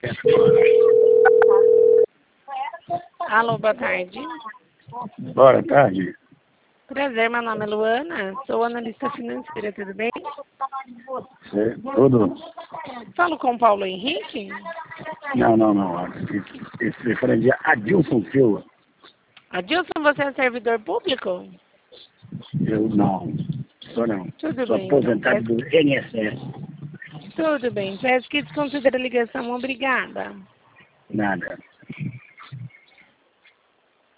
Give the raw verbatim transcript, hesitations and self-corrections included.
Alô, boa tarde. Boa tarde. Prazer, meu nome é Luana, sou analista financeira, tudo bem? Cê, tudo? Falo com o Paulo Henrique? Não, não, não. Esse telefone é Adilson Silva. Adilson, você é servidor público? Eu não. Sou não. Tudo Sou bem, então. aposentado Peço... do N S S. Tudo bem, peço que desconsidere a ligação, obrigada. Nada.